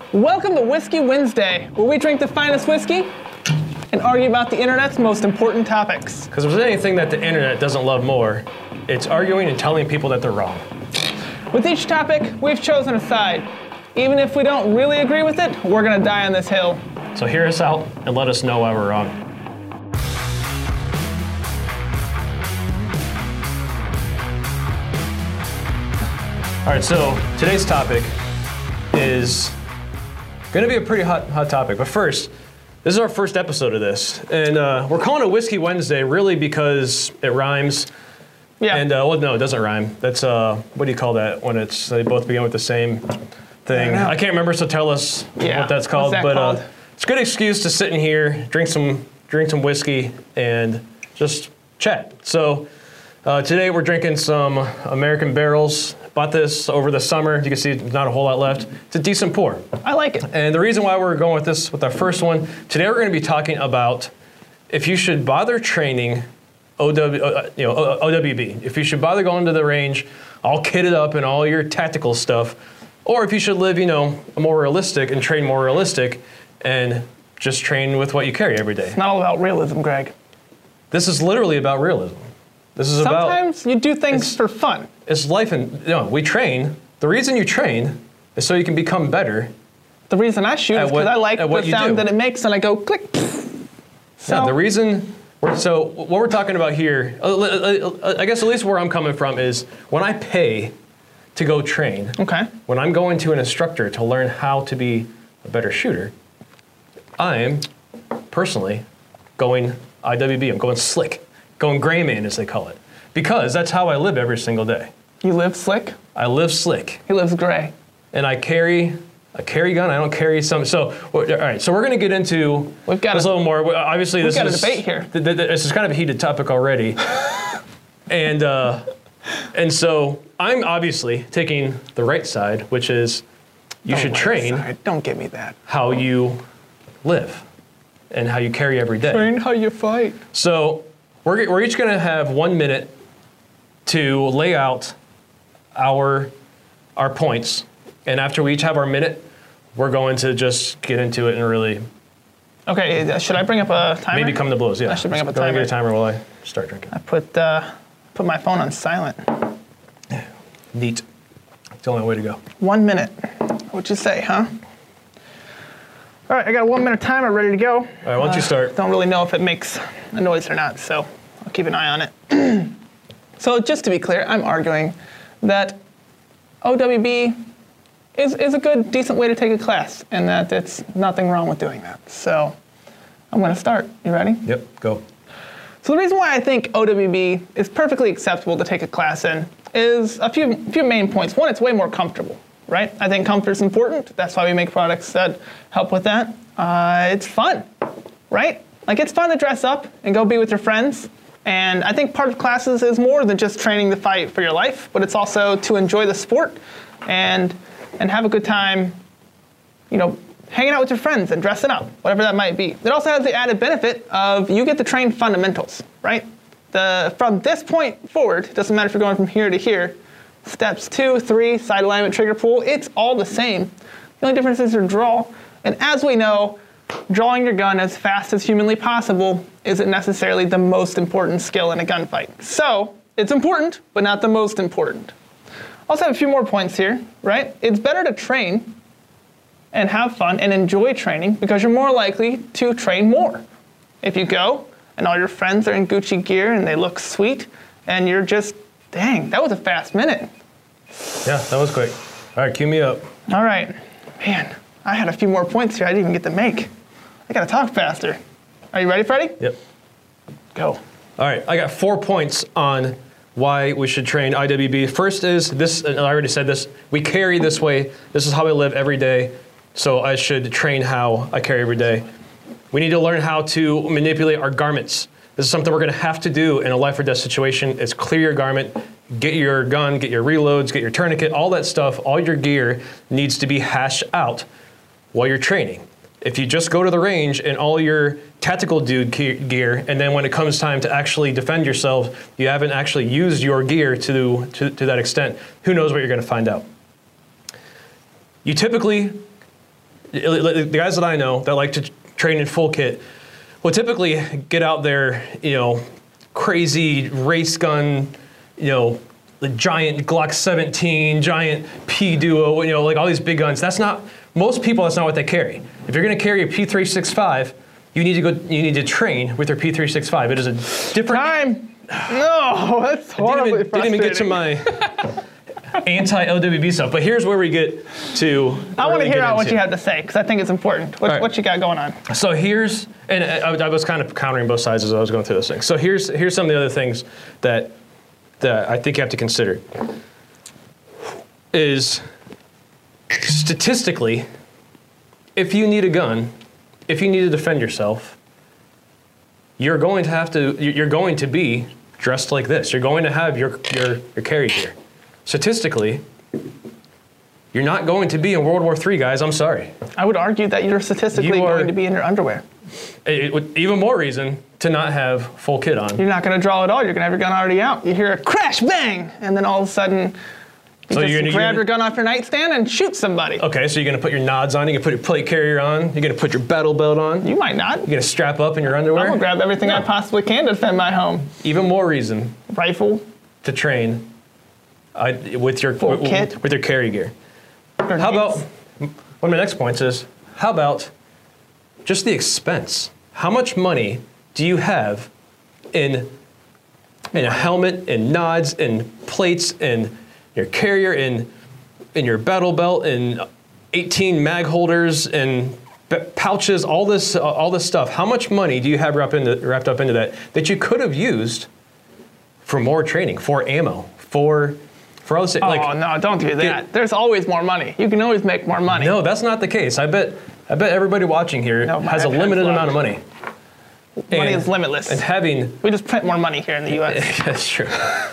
Welcome to Whiskey Wednesday, where we drink the finest whiskey and argue about the internet's most important topics. Because if there's anything that the internet doesn't love more, it's arguing and telling people that they're wrong. With each topic, we've chosen a side. Even if we don't really agree with it, we're gonna die on this hill. So hear us out and let us know why we're wrong. All right, so today's topic is going to be a pretty hot topic. But first, this is our first episode of this. And we're calling it Whiskey Wednesday really because it rhymes. Yeah. And, well, no, it doesn't rhyme. That's, what do you call that when they both begin with the same thing? I can't remember, so tell us what that's called. What's that called? It's a good excuse to sit in here, drink some whiskey, and just chat. So today we're drinking some American Barrels. Bought this over the summer. You can see there's not a whole lot left. It's a decent pour. I like it. And the reason why we're going with this, with our first one, today we're going to be talking about if you should bother training OWB, if you should bother going to the range all kitted up in all your tactical stuff, or if you should live, more realistic and train more realistic and just train with what you carry every day. It's not all about realism, Greg. This is literally about realism. This is Sometimes you do things for fun. It's life, and we train. The reason you train is so you can become better. The reason I shoot is because I like the sound that it makes, and I go click. So yeah, the reason. So what we're talking about here, I guess at least where I'm coming from is when I pay to go train. Okay. When I'm going to an instructor to learn how to be a better shooter, I'm personally going IWB. I'm going slick, going gray man as they call it, because that's how I live every single day. You live slick? I live slick. He lives gray. And I carry a carry gun. I don't carry some. So, all right. So we're going to get into this a little more. Obviously, we've got a debate here. This is kind of a heated topic already. and so I'm obviously taking the right side, which is you should train. Don't give me that. How you live and how you carry every day. Train how you fight. So we're each going to have 1 minute to lay out our points, and after we each have our minute, we're going to just get into it and really. Okay, should I bring up a timer? Maybe come to blows. Yeah, I should bring up a timer. timer. Get a timer while I start drinking. I put my phone on silent. Neat. It's the only way to go. 1 minute. What'd you say, huh? All right, I got a 1 minute timer ready to go. All right, why don't you start? Don't really know if it makes a noise or not, so I'll keep an eye on it. So just to be clear, I'm arguing that OWB is a good, decent way to take a class, and that it's nothing wrong with doing that. So I'm going to start. You ready? Yep, go. So the reason why I think OWB is perfectly acceptable to take a class in is a few main points. One, it's way more comfortable, right? I think comfort is important. That's why we make products that help with that. It's fun, right? Like, it's fun to dress up and go be with your friends. And I think part of classes is more than just training to fight for your life, but it's also to enjoy the sport and have a good time, hanging out with your friends and dressing up, whatever that might be. It also has the added benefit of you get to train fundamentals, right? From this point forward, it doesn't matter if you're going from here to here, steps 2, 3, side alignment, trigger pull, it's all the same. The only difference is your draw. And as we know, drawing your gun as fast as humanly possible isn't necessarily the most important skill in a gunfight. So it's important, but not the most important. Also have a few more points here, right? It's better to train and have fun and enjoy training because you're more likely to train more. If you go and all your friends are in Gucci gear and they look sweet and you're just, dang, that was a fast minute. Yeah, that was quick. All right, cue me up. All right. Man, I had a few more points here I didn't even get to make. I gotta talk faster. Are you ready, Freddie? Yep. Go. All right, I got 4 points on why we should train IWB. First is this, and I already said this, we carry this way. This is how I live every day, so I should train how I carry every day. We need to learn how to manipulate our garments. This is something we're gonna have to do in a life or death situation, is clear your garment, get your gun, get your reloads, get your tourniquet, all that stuff, all your gear needs to be hashed out while you're training. If you just go to the range and all your tactical dude gear, and then when it comes time to actually defend yourself, you haven't actually used your gear to that extent, who knows what you're going to find out. You typically, The guys that I know that like to train in full kit will typically get out there, crazy race gun, the giant Glock 17, giant P Duo, like all these big guns. Most people, that's not what they carry. If you're gonna carry a P365, you need to train with your P365. It is a different. Time. No, that's horribly Didn't even get to my anti-OWB stuff, but here's where we get to. I want to hear out what you have to say, because I think it's important. What you got going on? So I was kind of countering both sides as I was going through this thing. So here's some of the other things that I think you have to consider. Is statistically, if you need a gun, if you need to defend yourself, you're going to be dressed like this. You're going to have your carry gear. Statistically, you're not going to be in World War III, guys. I'm sorry. I would argue that you're statistically going to be in your underwear. Even more reason to not have full kit on. You're not going to draw at all. You're going to have your gun already out. You hear a crash, bang, and then all of a sudden, you grab your gun off your nightstand and shoot somebody. Okay, so you're going to put your nods on. You're going to put your plate carrier on. You're going to put your battle belt on. You might not. You're going to strap up in your underwear. I'm going to grab everything I possibly can to defend my home. Even more reason. Rifle. To train with your carry gear. Grenades. How about, one of my next points is, how about just the expense? How much money do you have in a helmet, in nods, in plates, in your carrier, in your battle belt, in 18 mag holders, and pouches, all this stuff? How much money do you have wrapped up into that you could have used for more training, for ammo, for all this? No, don't do that. There's always more money. You can always make more money. No, that's not the case. I bet everybody watching here has a limited amount of money. Money is limitless. And we just print more money here in the U.S. That's true.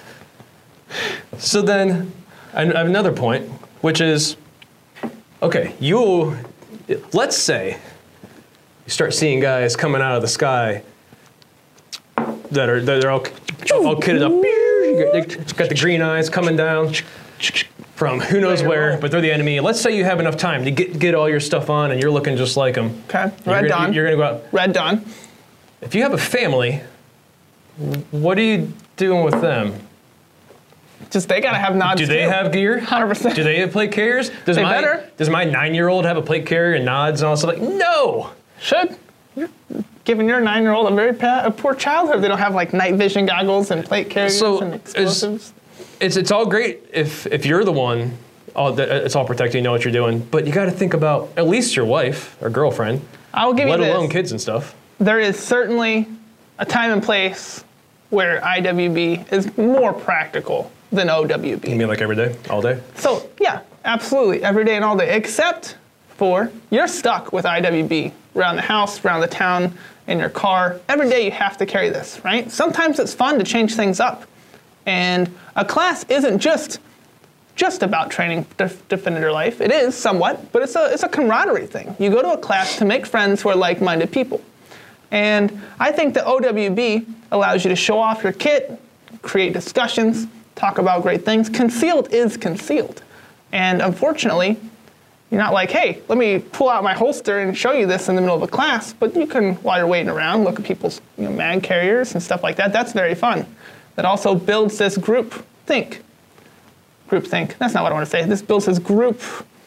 So then, I have another point, which is, okay, let's say you start seeing guys coming out of the sky that are all kitted up. They've got the green eyes coming down from who knows where, but they're the enemy. Let's say you have enough time to get all your stuff on and you're looking just like them. Okay, Red Dawn. You're going to go out. Red Dawn. If you have a family, what are you doing with them? Just they got to have nods. Do they have gear? 100%. Do they have plate carriers? Does my 9-year-old have a plate carrier and nods and all stuff? No. Should. You're giving your 9-year-old a very poor childhood. They don't have like night vision goggles and plate carriers and explosives. It's all great if you're the one. It's all protected. You know what you're doing, but you got to think about at least your wife or girlfriend. I'll give you this. Let alone kids and stuff. There is certainly a time and place where IWB is more practical than OWB. You mean like every day, all day? So yeah, absolutely, every day and all day, except for you're stuck with IWB around the house, around the town, in your car. Every day you have to carry this, right? Sometimes it's fun to change things up. And a class isn't just about training defender life. It is somewhat, but it's a camaraderie thing. You go to a class to make friends who are like-minded people. And I think the OWB allows you to show off your kit, create discussions, talk about great things. Concealed is concealed. And unfortunately, you're not like, hey, let me pull out my holster and show you this in the middle of a class, but you can, while you're waiting around, look at people's mag carriers and stuff like that. That's very fun. That also builds this group think. That's not what I want to say. This builds this group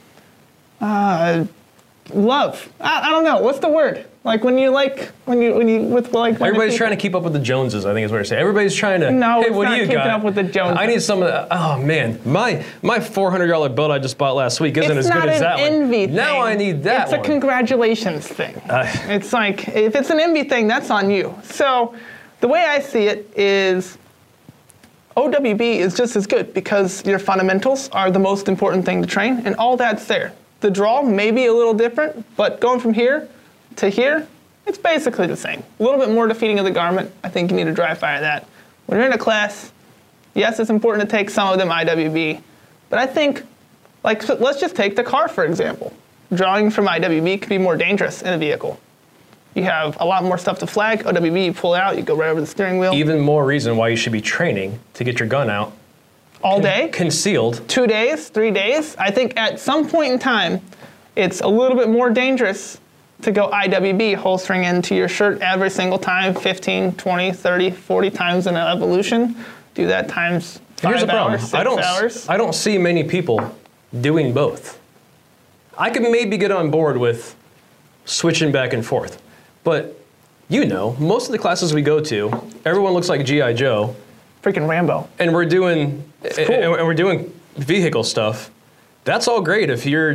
love. I don't know. What's the word? Like when you with like. Everybody's trying to keep up with the Joneses, I think is what you're saying. Everybody's trying to. No, hey, what do you got? Keeping up with the Joneses. I need some of that. Oh man, my $400 belt I just bought last week isn't as good as that one. It's not an envy thing. Now I need that one. It's a congratulations thing. It's like if it's an envy thing, that's on you. So the way I see it is. OWB is just as good because your fundamentals are the most important thing to train, and all that's there. The draw may be a little different, but going from here to here, it's basically the same. A little bit more defeating of the garment. I think you need to dry fire that. When you're in a class, yes, it's important to take some of them IWB, but I think, like, let's just take the car, for example. Drawing from IWB could be more dangerous in a vehicle. You have a lot more stuff to flag. OWB, you pull out, you go right over the steering wheel. Even more reason why you should be training to get your gun out. All day? Concealed. 2 days, 3 days. I think at some point in time, It's a little bit more dangerous to go IWB, holstering into your shirt every single time, 15, 20, 30, 40 times in an evolution. Do that times 5 hours, 6 hours. I don't see many people doing both. I could maybe get on board with switching back and forth, but most of the classes we go to, everyone looks like G.I. Joe. Freaking Rambo. And we're doing, cool. and we're doing vehicle stuff. That's all great if you're,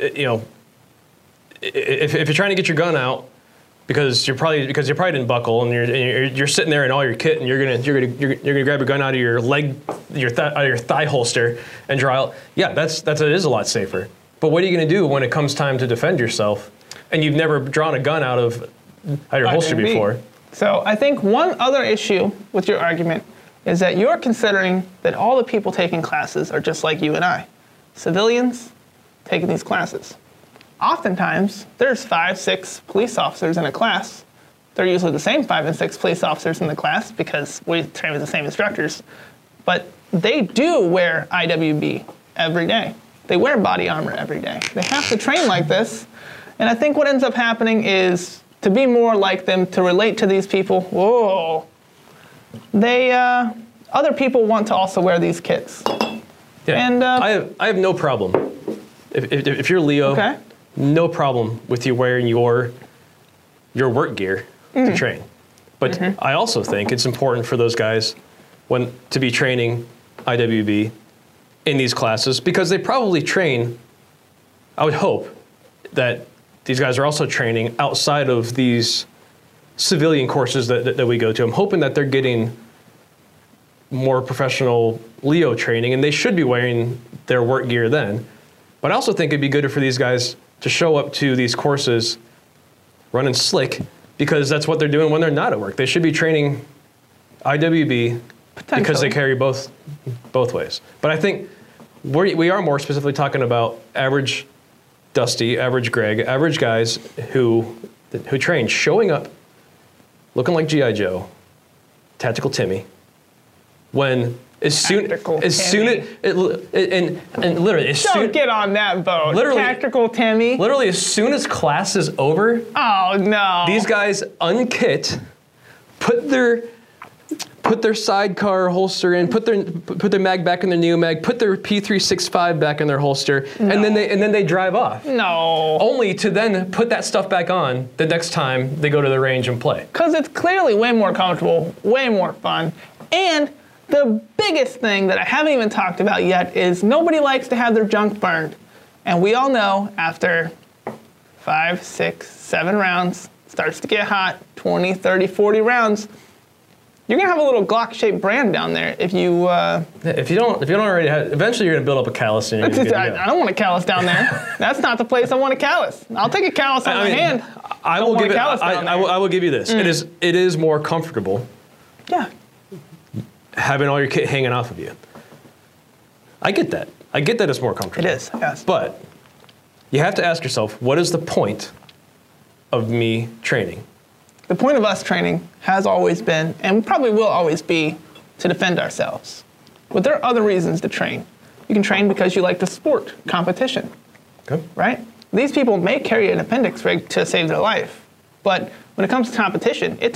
if you're trying to get your gun out because you probably didn't buckle and you're sitting there in all your kit and you're gonna grab your gun out of your leg, out of your thigh holster and draw out. Yeah, it is a lot safer. But what are you gonna do when it comes time to defend yourself and you've never drawn a gun out of your holster before? So I think one other issue with your argument is that you're considering that all the people taking classes are just like you and I, civilians taking these classes. Oftentimes, there's 5, 6 police officers in a class. They're usually the same 5 and 6 police officers in the class because we train with the same instructors. But they do wear IWB every day. They wear body armor every day. They have to train like this. And I think what ends up happening is to be more like them, to relate to these people, other people want to also wear these kits. Yeah, and I have no problem. If you're Leo, okay. No problem with you wearing your work gear to train. But I also think it's important for those guys to be training IWB in these classes because they probably train, I would hope, that these guys are also training outside of these civilian courses that we go to. I'm hoping that they're getting more professional Leo training, and they should be wearing their work gear then. But I also think it'd be good for these guys to show up to these courses running slick because that's what they're doing when they're not at work. They should be training IWB because they carry both ways. But I think we are more specifically talking about average Dusty, average Greg, average guys who train, showing up looking like G.I. Joe, Tactical Timmy, when Tactical Timmy. Don't get on that boat. Tactical Timmy. Literally, as soon as class is over, oh no, these guys unkit, put their sidecar holster in, put their mag back in their neo mag, put their P365 back in their holster, and then they drive off. No. Only to then put that stuff back on the next time they go to the range and play. Because it's clearly way more comfortable, way more fun, and the biggest thing that I haven't even talked about yet is nobody likes to have their junk burned. And we all know after 5, 6, 7 rounds, starts to get hot, 20, 30, 40 rounds, you're gonna have a little Glock-shaped brand down there if you. If you don't already have, eventually you're gonna build up a callus. And I don't want a callus down there. That's not the place I want a callus. I'll take a callus on my hand. I will give you this. It is more comfortable. Yeah. Having all your kit hanging off of you. I get that. I get that it's more comfortable. It is, yes. But you have to ask yourself, what is the point of me training? The point of us training has always been, and probably will always be, to defend ourselves. But there are other reasons to train. You can train because you like the sport, competition. Okay. Right? These people may carry an appendix rig to save their life. But when it comes to competition, it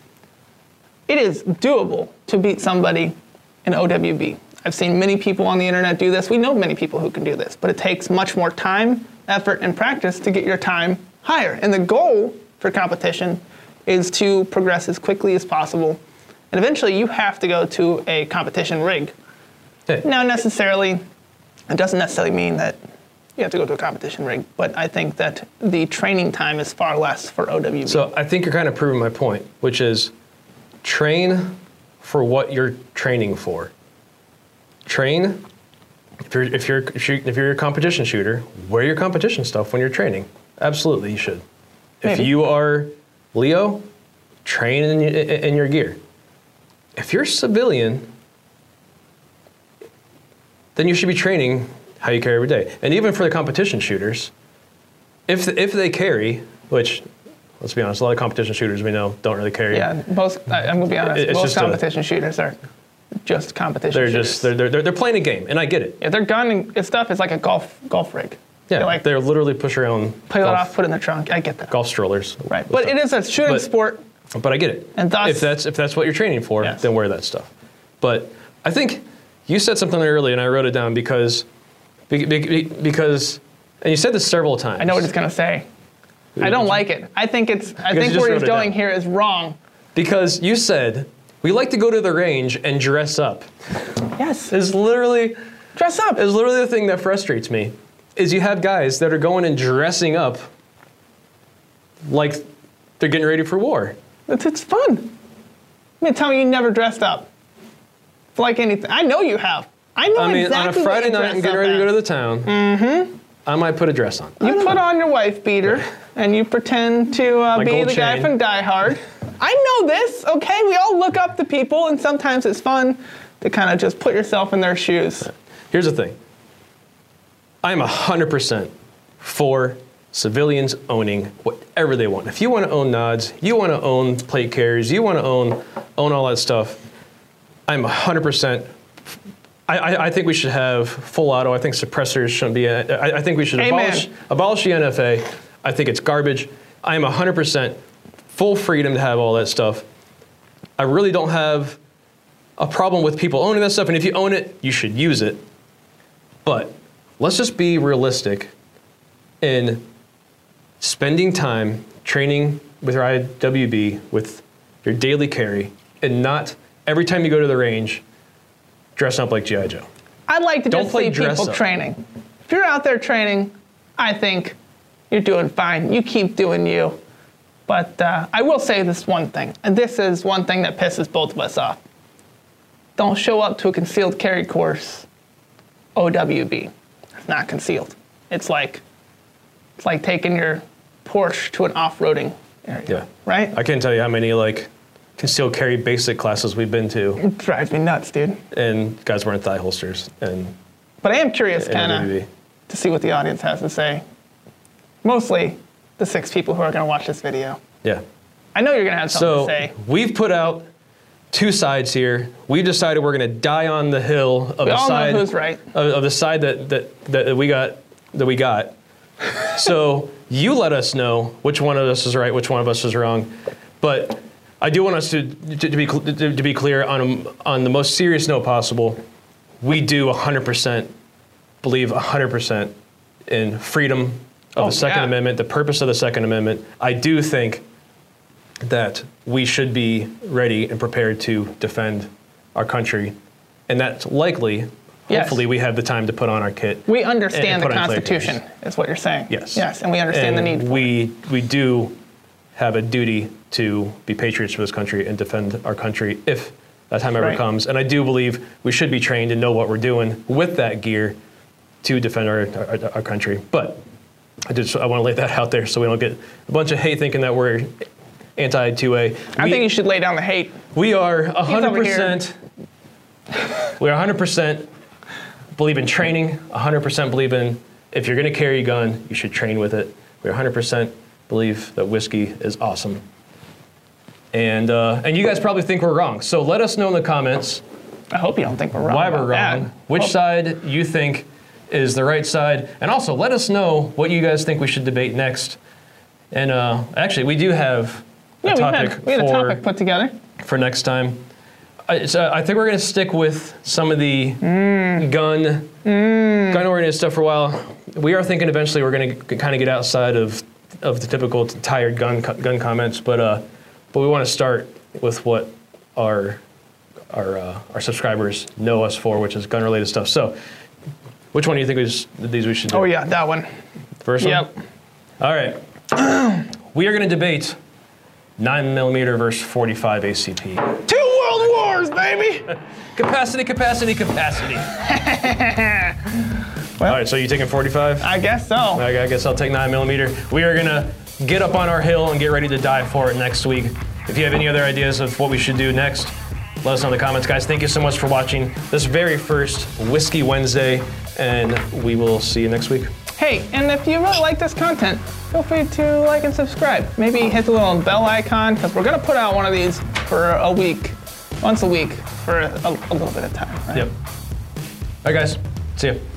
is doable to beat somebody in OWB. I've seen many people on the internet do this. We know many people who can do this, but it takes much more time, effort, and practice to get your time higher. And the goal for competition is to progress as quickly as possible. And eventually you have to go to a competition rig. Hey. Now it doesn't necessarily mean that you have to go to a competition rig, but I think that the training time is far less for OWB. So I think you're kind of proving my point, which is train for what you're training for. Train, if you're a competition shooter, wear your competition stuff when you're training. Absolutely, you should. Maybe. If you are Leo, train in your gear. If you're civilian, then you should be training how you carry every day. And even for the competition shooters, if they carry, which, let's be honest, a lot of competition shooters we know don't really carry. Yeah, I'm gonna be honest. Most competition shooters are just competition shooters. They're playing a game, and I get it. Yeah, their gun and stuff is like a golf rig. Yeah, Like, they're literally push your own put it off, put it in the trunk. I get that. golf strollers. Right, but it is a shooting sport. But I get it. And thus, if that's what you're training for, yes. then wear that stuff. But I think you said something earlier, and I wrote it down because, and you said this several times. I know what it's going to say. I don't like it. I think where he's going here is wrong. Because you said, we like to go to the range and dress up. Yes. Is literally Dress up. Is literally the thing that frustrates me. Is you have guys that are going and dressing up like they're getting ready for war. It's fun. I mean, tell me you never dressed up. Like anything. I know you have. I know exactly on a Friday night and getting ready to go to the town, I might put a dress on. You put on your wife beater and you pretend to be the guy from Die Hard. I know this, okay? We all look up to people, and sometimes it's fun to kind of just put yourself in their shoes. Here's the thing. I'm 100% for civilians owning whatever they want. If you want to own nods, you want to own plate carriers, you want to own all that stuff, I'm 100%. I think we should have full auto. I think suppressors shouldn't be. I think we should abolish the NFA. I think it's garbage. I'm 100% full freedom to have all that stuff. I really don't have a problem with people owning that stuff. And if you own it, you should use it. But let's just be realistic in spending time training with your IWB, with your daily carry, and not every time you go to the range, dress up like G.I. Joe. I'd like to just see people training. If you're out there training, I think you're doing fine. You keep doing you. But I will say this one thing, and this is one thing that pisses both of us off. Don't show up to a concealed carry course, OWB. It's not concealed. It's like taking your Porsche to an off-roading area. Yeah. Right? I can't tell you how many concealed carry basic classes we've been to. It drives me nuts, dude. And guys wearing thigh holsters. But I am curious kind of to see what the audience has to say. Mostly the 6 people who are going to watch this video. Yeah. I know you're going to have something to say. So we've put out 2 sides here. We decided we're going to die on the hill of the side. Know who's right. Of the side that we got. So you let us know which one of us is right, which one of us is wrong. But I do want us to be clear on the most serious note possible. We do 100% believe 100% in freedom of the Second Amendment, the purpose of the Second Amendment. I do think that we should be ready and prepared to defend our country, and that's likely. Hopefully, we have the time to put on our kit. We understand the Constitution, is what you're saying. Yes. Yes, and we understand the need. We do have a duty to be patriots for this country and defend our country if that time ever comes. And I do believe we should be trained and know what we're doing with that gear to defend our country. But I want to lay that out there so we don't get a bunch of hate thinking that we're anti-2A. I think you should lay down the hate. We are 100%. We are 100% believe in training. 100% believe in if you're going to carry a gun, you should train with it. We 100% believe that whiskey is awesome. And you guys probably think we're wrong. So let us know in the comments. I hope you don't think we're wrong. Why we're wrong. Which side you think is the right side. And also let us know what you guys think we should debate next. And actually, we do have a topic. We had a topic put together for next time. I think we're going to stick with some of the gun-oriented stuff for a while. We are thinking eventually we're going to kind of get outside of the typical tired gun comments, but we want to start with what our subscribers know us for, which is gun-related stuff. So, which one do you think we should do? Oh yeah, that one. First one? Yep. All right. We are going to debate 9mm versus 45 ACP. 2 world wars, baby! Capacity. Well, all right, so you taking 45? I guess so. I guess I'll take 9mm. We are gonna get up on our hill and get ready to die for it next week. If you have any other ideas of what we should do next, let us know in the comments, guys. Thank you so much for watching this very first Whiskey Wednesday, and we will see you next week. Hey, and if you really like this content, feel free to like and subscribe. Maybe hit the little bell icon, because we're going to put out one of these for a week, once a week, for a little bit of time. Right? Yep. All right, guys. See ya.